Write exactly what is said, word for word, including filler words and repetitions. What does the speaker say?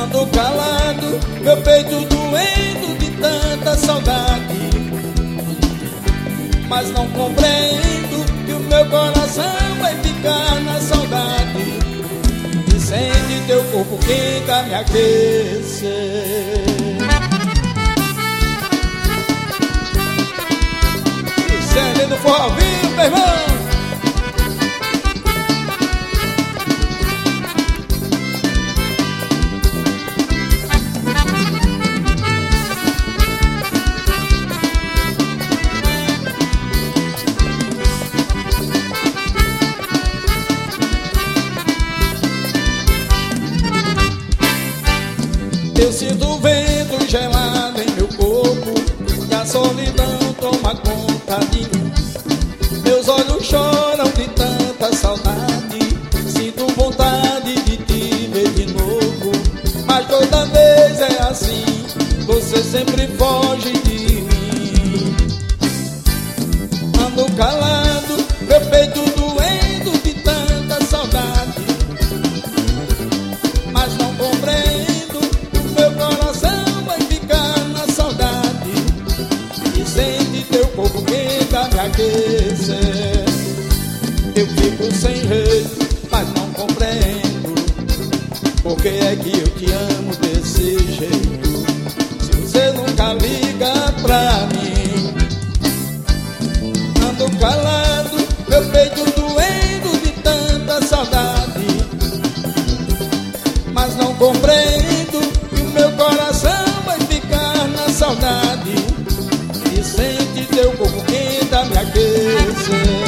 Ando calado, meu peito doendo de tanta saudade, mas não compreendo que o meu coração vai ficar na saudade. E sente teu corpo quente a me aquecer. Isso é lindo forró vivo, meu irmão. Eu sinto o vento gelado em meu corpo e a solidão toma conta de mim. Meus olhos choram de tanta saudade, sinto vontade de te ver de novo, mas toda vez é assim, você sempre foge de mim. Ando calado, meu peito doendo de tanta saudade, mas não compreendo. Meu coração vai ficar na saudade e sente teu corpo quente a me aquecer. Eu fico sem jeito, mas não compreendo por que é que eu te amo desse jeito, se você nunca liga pra mim. Ando calado, meu peito doendo de tanta saudade, mas não compreendo. Meu coração vai ficar na saudade e sente teu corpo quente a me aquecer.